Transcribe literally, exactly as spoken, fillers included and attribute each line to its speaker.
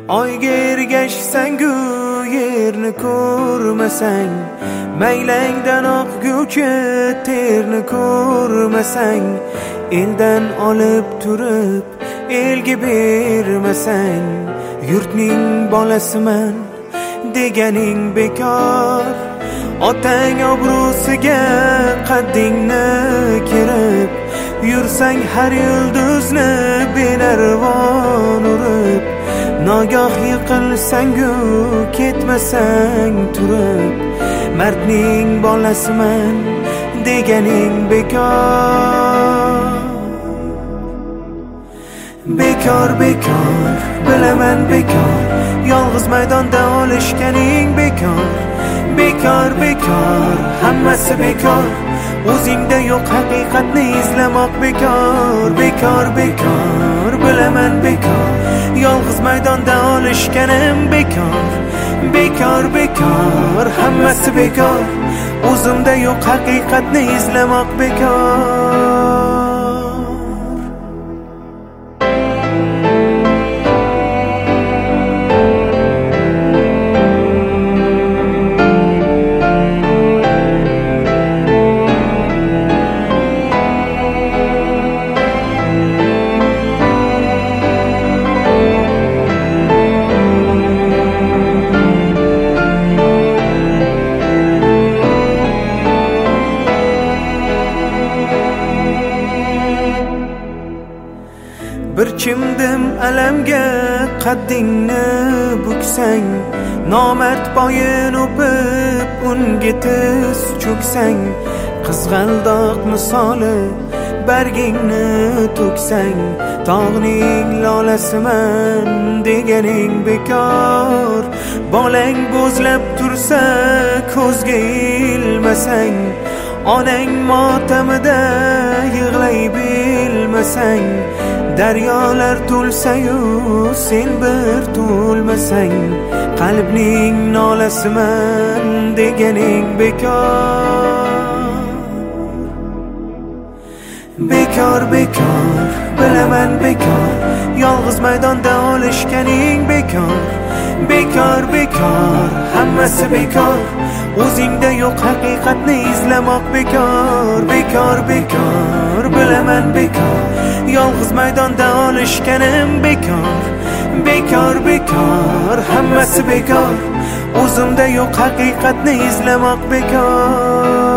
Speaker 1: Oyga ergashsang-u yerni ko'rmasang, maylangdan oqguvchi terni ko'rmasang, eldan olib turib elga bermasang, yurtning bolasiman deganing bekor. Otang obro'siga qaddingni kerib, yursang har yulduzni benarvon urib, nogoh yiqilsang-u ketmasang turib, mardning bolasiman deganing bekor. Bekor bekor bilaman bekor, yolg'iz maydonda olishganing bekor. Bekor bekor hammasi bekor, o'zingda yo'q haqiqatni izlamoq bekor. Bekor bekor bilaman bekor, yolg'iz maydonda olishganim bekor. Bekor bekor hammasi bekor, o'zimda yo'q haqiqatni izlamoq bekor. Bir chimdim alamga qaddingni buksang, nomard boyin o'pib unga tiz cho'ksang, qizg'aldoq misoli bargingni to'ksang, tog'ning lolasiman deganing bekor. Bolang bo'zlab tursa ko'zga ilmasang, onang motamida yig'lay bilmasang, daryolar to'lsa-yu sen bir to'lmasang, qalbning nolasiman deganing bekor. Bekor bekor bilaman bekor, yolg'iz maydonda olishganing bekor. Bekor bekor hammasi bekor, o'zingda yo'q haqiqatni izlamoq bekor. Bekor bekor bilaman bekor, yolg'iz maydonda olishganim bekor. Bekor bekor hammasi bekor, o'zimda yo'q haqiqatni izlamoq bekor.